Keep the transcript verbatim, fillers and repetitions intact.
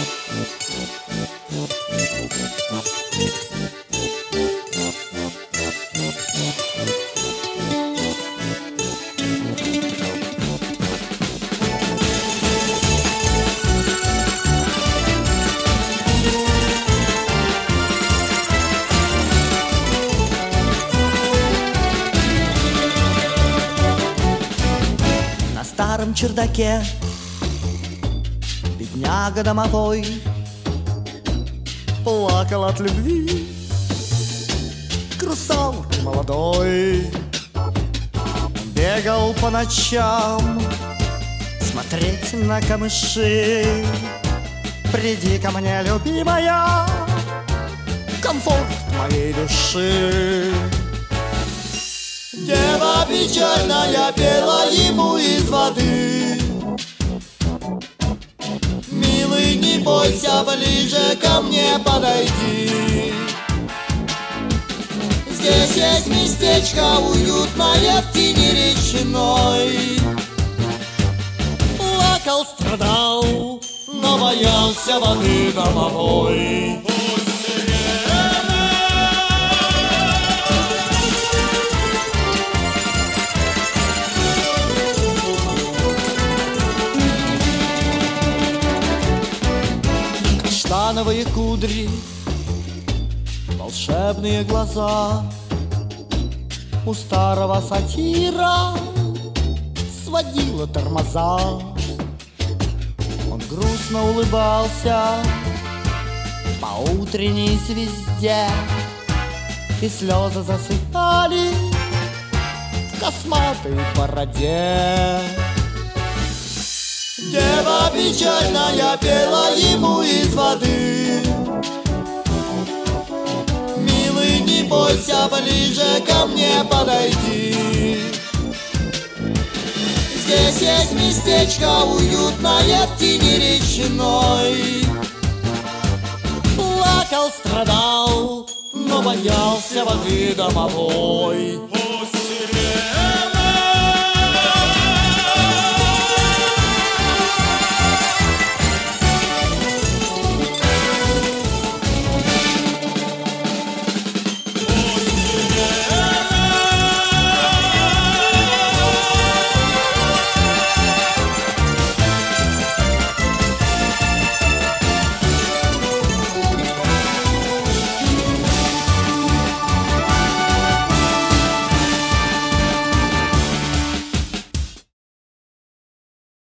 На старом чердаке бедняга домовой плакал от любви к русалке молодой. Он бегал по ночам смотреть на камыши. Приди ко мне, любимая, комфорт моей души. Дева печальная пела ему из воды: милый, не бойся, ближе ко мне подойди. Здесь есть местечко уютное в тени речной. Плакал, страдал, но боялся воды домовой. Каштановые кудри, волшебные глаза у старого сатира сводило тормоза. Он грустно улыбался по утренней звезде, и слезы засыпали в косматой бороде. Дева печальная пела ему из воды: милый, не бойся, ближе ко мне подойди. Здесь есть местечко уютное в тени речной. Плакал, страдал, но боялся воды домовой.